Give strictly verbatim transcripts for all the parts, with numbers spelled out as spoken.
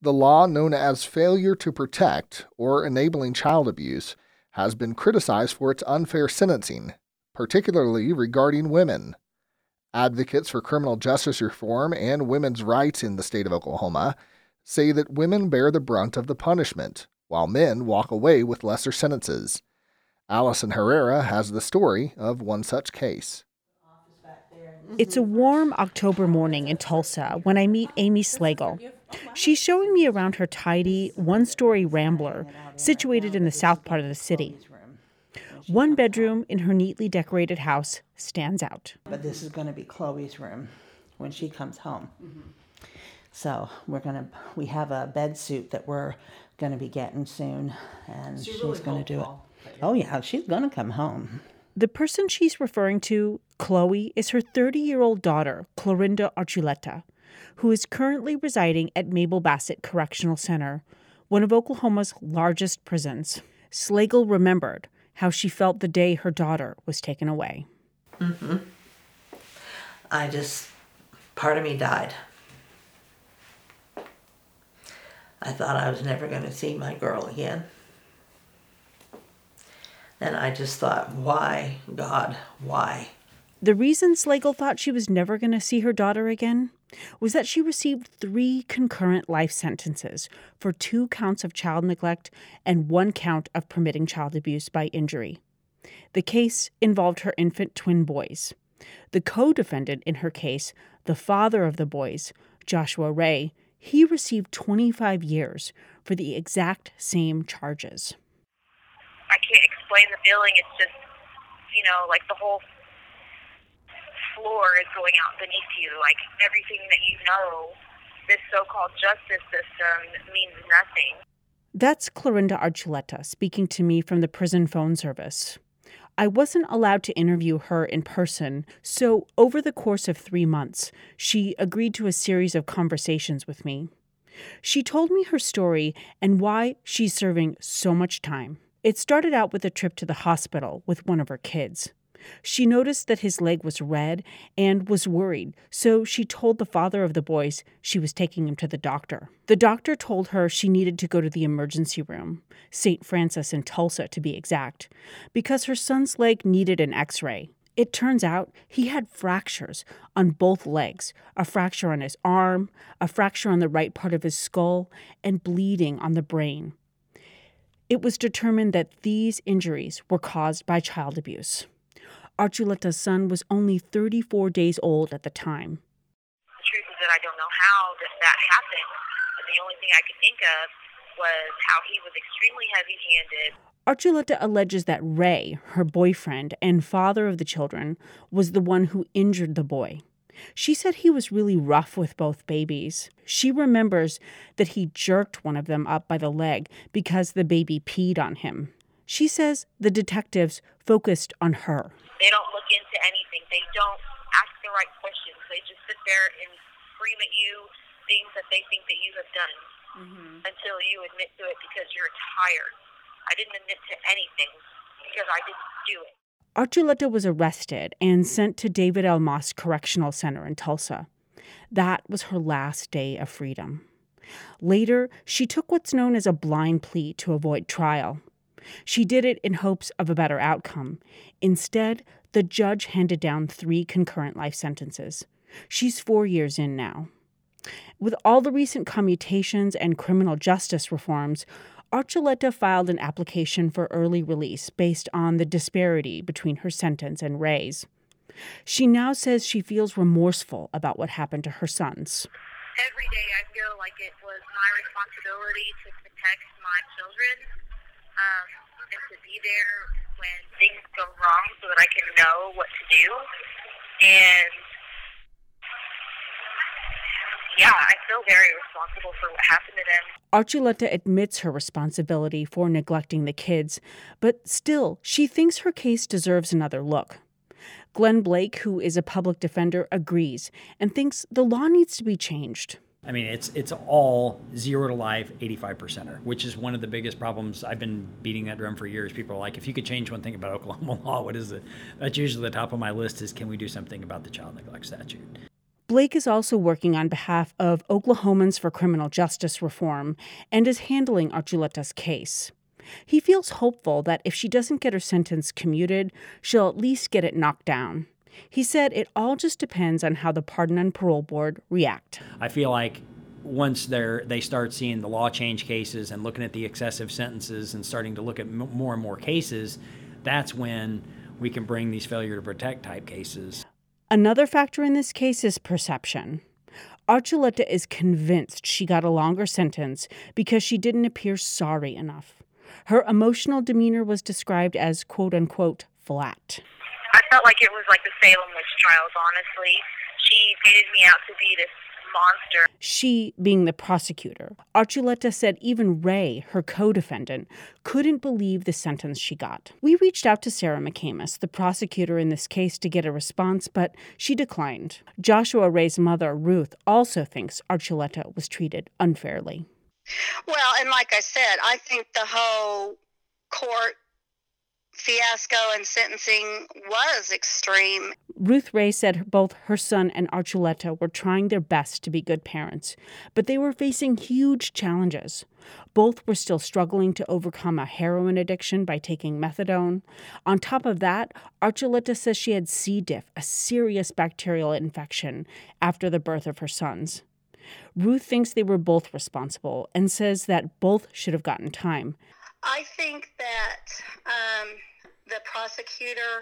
The law known as failure to protect or enabling child abuse has been criticized for its unfair sentencing, particularly regarding women. Advocates for criminal justice reform and women's rights in the state of Oklahoma say that women bear the brunt of the punishment, while men walk away with lesser sentences. Allison Herrera has the story of one such case. It's a warm October morning in Tulsa when I meet Amy Slagle. She's showing me around her tidy, one-story Rambler situated in the south part of the city. One bedroom in her neatly decorated house stands out. But this is going to be Chloe's room when she comes home. Mm-hmm. So we're going to, we have a bed suit that we're going to be getting soon, and she's, she's really going to do it. Oh yeah, she's going to come home. The person she's referring to, Chloe, is her thirty-year-old daughter, Clorinda Archuleta, who is currently residing at Mabel Bassett Correctional Center, one of Oklahoma's largest prisons. Slagle remembered how she felt the day her daughter was taken away. Mm-hmm. I just, part of me died. I thought I was never going to see my girl again. And I just thought, why, God, why? The reason Slagle thought she was never going to see her daughter again was that she received three concurrent life sentences for two counts of child neglect and one count of permitting child abuse by injury. The case involved her infant twin boys. The co-defendant in her case, the father of the boys, Joshua Ray, he received twenty-five years for the exact same charges. I can't explain the feeling. It's just, you know, like the whole floor is going out beneath you. Like everything that you know, this so-called justice system means nothing. That's Clorinda Archuleta speaking to me from the prison phone service. I wasn't allowed to interview her in person, so over the course of three months, she agreed to a series of conversations with me. She told me her story and why she's serving so much time. It started out with a trip to the hospital with one of her kids. She noticed that his leg was red and was worried, so she told the father of the boys she was taking him to the doctor. The doctor told her she needed to go to the emergency room, Saint Francis in Tulsa to be exact, because her son's leg needed an x-ray. It turns out he had fractures on both legs, a fracture on his arm, a fracture on the right part of his skull, and bleeding on the brain. It was determined that these injuries were caused by child abuse. Archuleta's son was only thirty-four days old at the time. The truth is that I don't know how that, that happened. And the only thing I could think of was how he was extremely heavy-handed. Archuleta alleges that Ray, her boyfriend and father of the children, was the one who injured the boy. She said he was really rough with both babies. She remembers that he jerked one of them up by the leg because the baby peed on him. She says the detectives focused on her. They don't look into anything. They don't ask the right questions. They just sit there and scream at you things that they think that you have done mm-hmm. until you admit to it because you're tired. I didn't admit to anything because I didn't do it. Archuleta was arrested and sent to David L. Moss Correctional Center in Tulsa. That was her last day of freedom. Later, she took what's known as a blind plea to avoid trial. She did it in hopes of a better outcome. Instead, the judge handed down three concurrent life sentences. She's four years in now. With all the recent commutations and criminal justice reforms, Archuleta filed an application for early release based on the disparity between her sentence and Ray's. She now says she feels remorseful about what happened to her sons. Every day I feel like it was my responsibility to protect my children um, and to be there when things go wrong so that I can know what to do. And yeah, I feel very responsible for what happened to them. Archuleta admits her responsibility for neglecting the kids, but still, she thinks her case deserves another look. Glenn Blake, who is a public defender, agrees and thinks the law needs to be changed. I mean, it's it's all zero to life, eighty-five percenter, which is one of the biggest problems. I've been beating that drum for years. People are like, if you could change one thing about Oklahoma law, what is it? That's usually the top of my list is, can we do something about the child neglect statute? Blake is also working on behalf of Oklahomans for Criminal Justice Reform and is handling Archuleta's case. He feels hopeful that if she doesn't get her sentence commuted, she'll at least get it knocked down. He said it all just depends on how the Pardon and Parole Board react. I feel like once they're, they start seeing the law change cases and looking at the excessive sentences and starting to look at m- more and more cases, that's when we can bring these failure to protect type cases. Another factor in this case is perception. Archuleta is convinced she got a longer sentence because she didn't appear sorry enough. Her emotional demeanor was described as quote-unquote flat. I felt like it was like the Salem witch trials, honestly. She painted me out to be this monster. She being the prosecutor. Archuleta said even Ray, her co-defendant, couldn't believe the sentence she got. We reached out to Sarah McCamus, the prosecutor in this case, to get a response, but she declined. Joshua Ray's mother, Ruth, also thinks Archuleta was treated unfairly. Well, and like I said, I think the whole court fiasco and sentencing was extreme. Ruth Ray said both her son and Archuleta were trying their best to be good parents, but they were facing huge challenges. Both were still struggling to overcome a heroin addiction by taking methadone. On top of that, Archuleta says she had C. diff, a serious bacterial infection, after the birth of her sons. Ruth thinks they were both responsible and says that both should have gotten time. I think that um, the prosecutor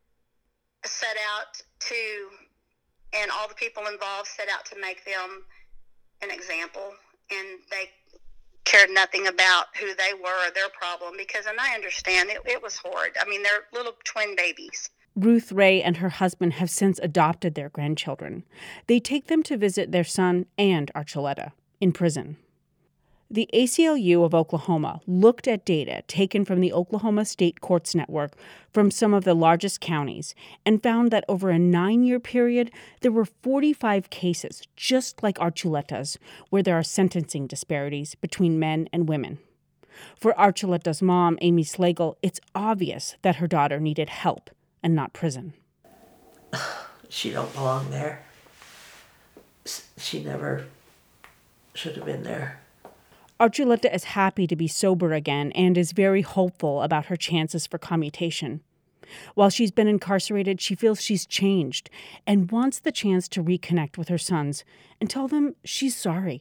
set out to, and all the people involved set out to make them an example, and they cared nothing about who they were or their problem, because, and I understand, it, it was horrid. I mean, they're little twin babies. Ruth Ray and her husband have since adopted their grandchildren. They take them to visit their son and Archuleta in prison. The A C L U of Oklahoma looked at data taken from the Oklahoma State Courts Network from some of the largest counties and found that over a nine-year period, there were forty-five cases, just like Archuleta's, where there are sentencing disparities between men and women. For Archuleta's mom, Amy Slagle, it's obvious that her daughter needed help and not prison. She don't belong there. She never should have been there. Archuleta is happy to be sober again and is very hopeful about her chances for commutation. While she's been incarcerated, she feels she's changed and wants the chance to reconnect with her sons and tell them she's sorry.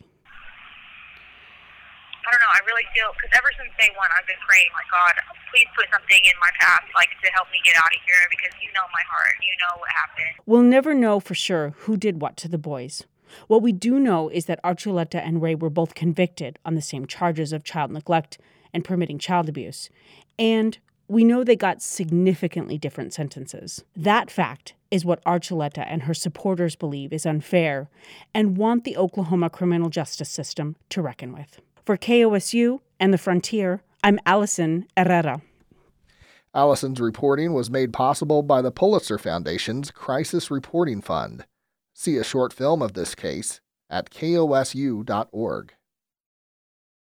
I don't know, I really feel, because ever since day one, I've been praying, like, God, please put something in my path, like, to help me get out of here, because you know my heart, you know what happened. We'll never know for sure who did what to the boys. What we do know is that Archuleta and Ray were both convicted on the same charges of child neglect and permitting child abuse. And we know they got significantly different sentences. That fact is what Archuleta and her supporters believe is unfair and want the Oklahoma criminal justice system to reckon with. For K O S U and The Frontier, I'm Allison Herrera. Allison's reporting was made possible by the Pulitzer Foundation's Crisis Reporting Fund. See a short film of this case at K O S U dot org.